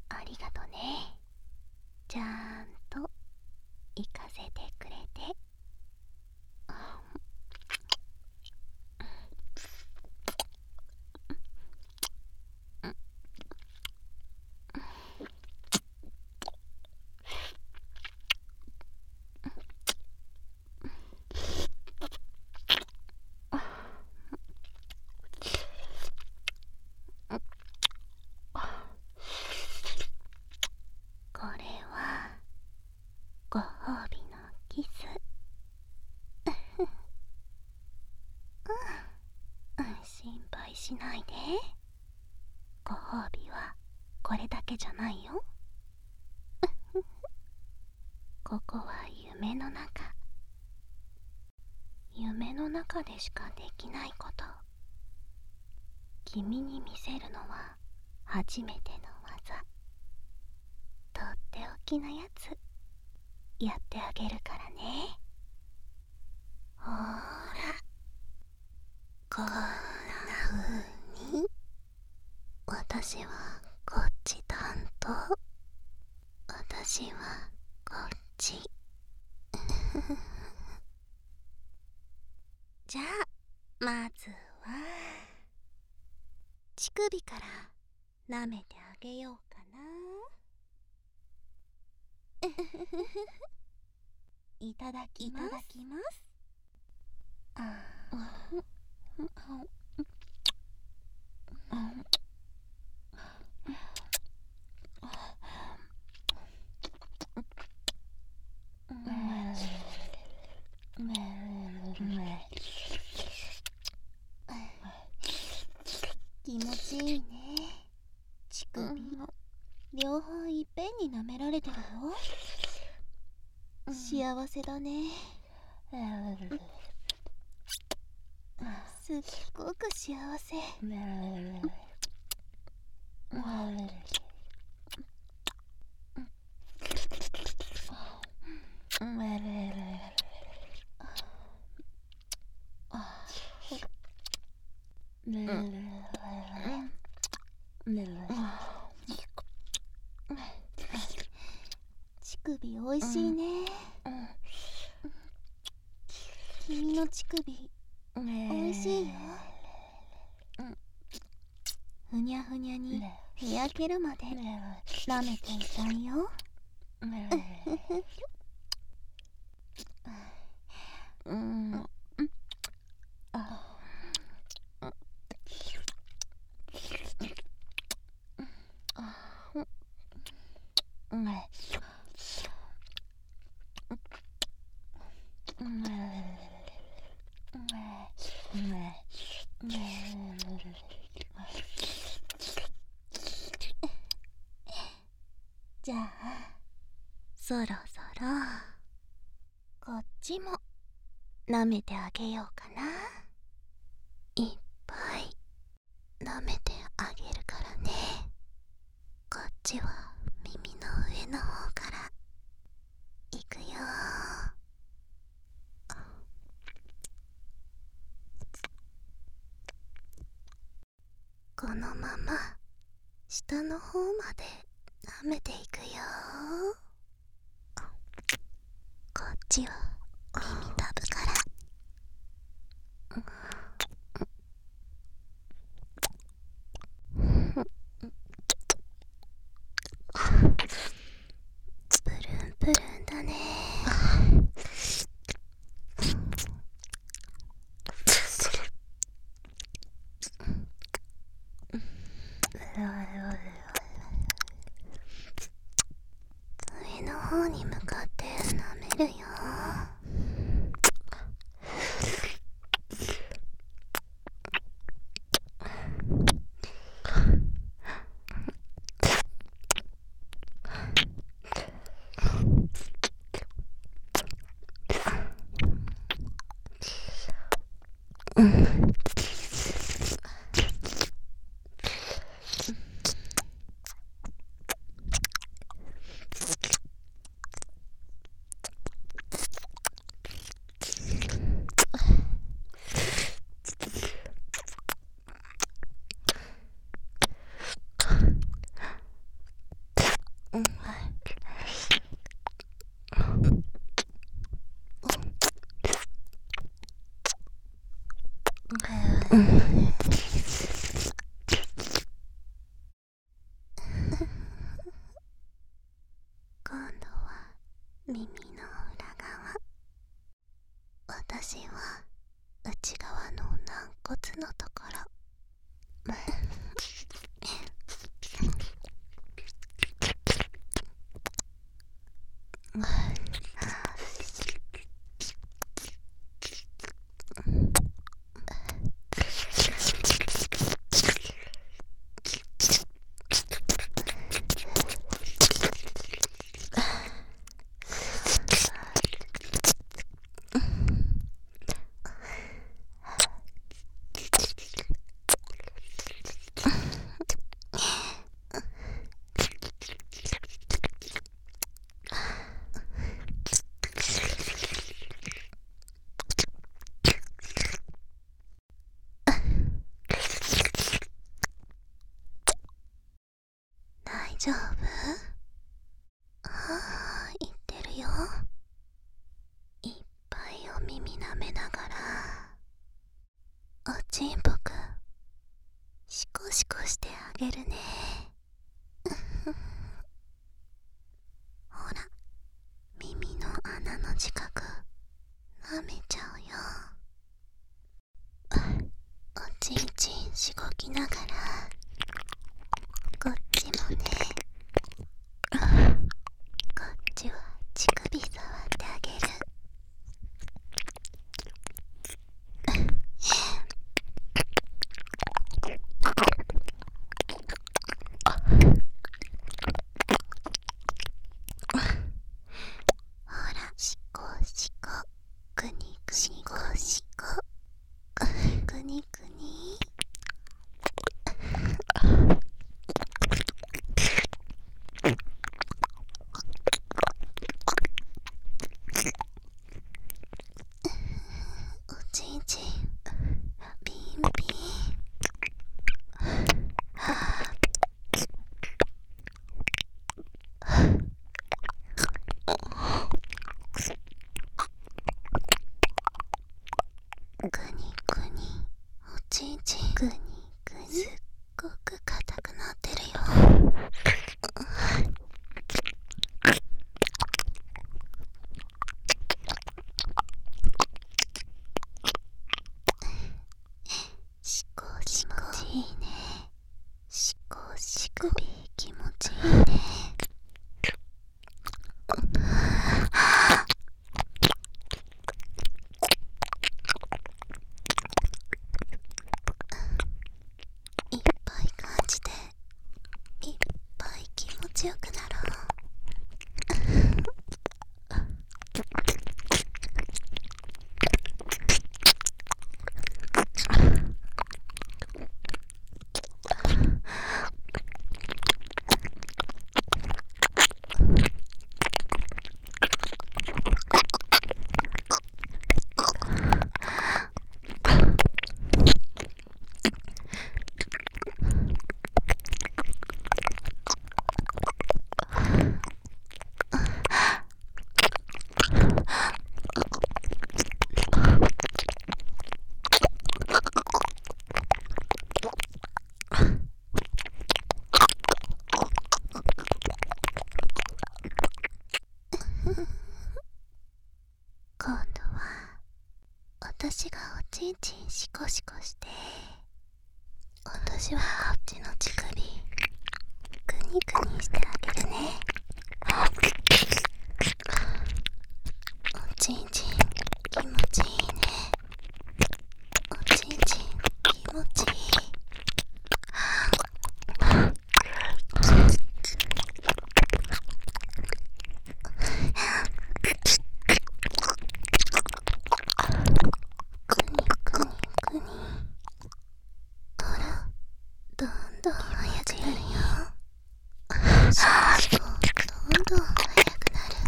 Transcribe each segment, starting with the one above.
ありがとね。ちゃんと行かせてくれて。これはご褒美のキス。心配しないで。ご褒美はこれだけじゃないよ。ここは夢の中。夢の中でしかできないこと。君に見せるのは初めての技。とっておきなやつやってあげるからね。ほーら、こんな風に。私はこっち担当。私はこっち。じゃあまずは乳首から舐めてあげようかな。いただきます。気持ちいいね。乳首、両方いっぺんに舐められてるよ。幸せだね。すっごく幸せ。乳首おいしいね。君の乳首おいしいよ。ふにゃふにゃにふやけるまで舐めていたいよ。じゃあそろそろこっちも舐めてあげようかな。いっぱい舐めてあげるからね。こっちは耳の上の方からいくよ。このまま下の方まで舐めていくよ。こっちは耳たぶから。プルンプルンだね。上の方に向かって舐めるよ。 大丈夫？ああ、言ってるよ。いっぱいお耳舐めながらおちんぽくシコシコしてあげるね。ほら、耳の穴の近く舐めちゃうよ。おちんちんしごきながらこっちもね。こっちは乳首触ってあげる。ほら、しこしこ、くにくにこしこ、くにくにくに。おちんちんピンピン。くにくに、おちんちんくにくに。すっごく硬くなってるよ。しこしこいいね。しこしこ首気持ちいいね。いっぱい感じていっぱい気持ちよくなろう。今度は私がおちんちんシコシコして、私はこっちの乳首クニクニしてあげるね。おちんちん気持ちいいね。おちんちん気持ちいい。くにくにくに。ほら、どんどん速くなるよ。シコシコ、どんどん速くなる。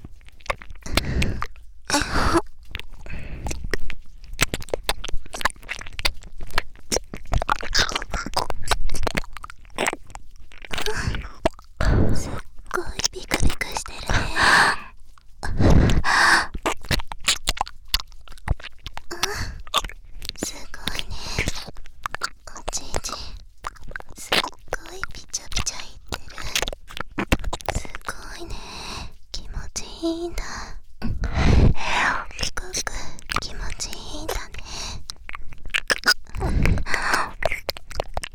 すっごいビクビクしてるね。すごいね。おちんちんすっごいピチャピチャいってる。すごいね。気持ちいいんだ。すごく気持ちいいんだね。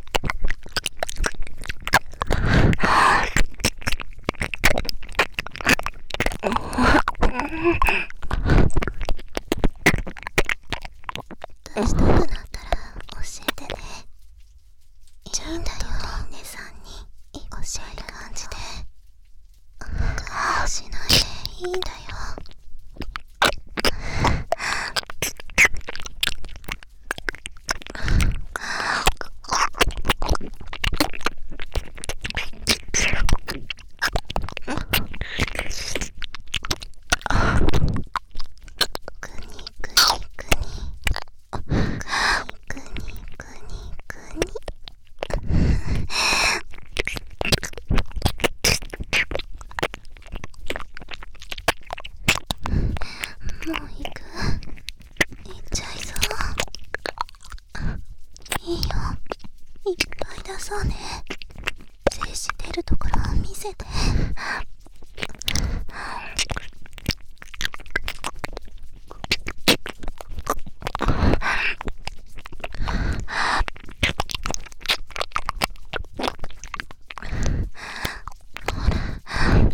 ちゃうんだよ。リンネさんに教える感じで我慢しないでいいんだよ。もう行く？行っちゃいそう。いいよ、いっぱい出そうね。精子出るところ見せて。ほら、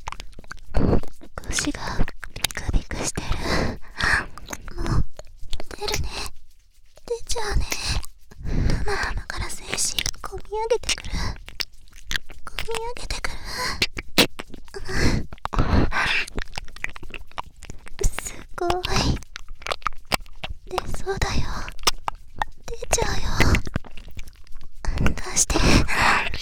腰がビクビクしてる。もう出るね。出ちゃうね。たまたまから精子こみ上げてくる。こみ上げてくる。すごい。出そうだよ。出ちゃうよ。出して。出る。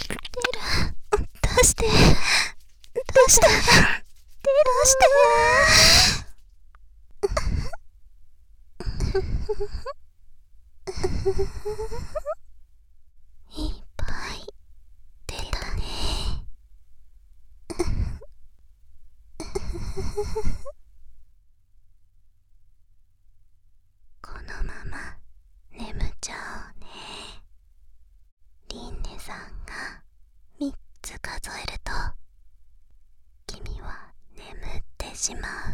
出して。出して。出して。いっぱい出たね。このまま眠っちゃおうね。リンネさんが3つ数えると君は眠ってしまう。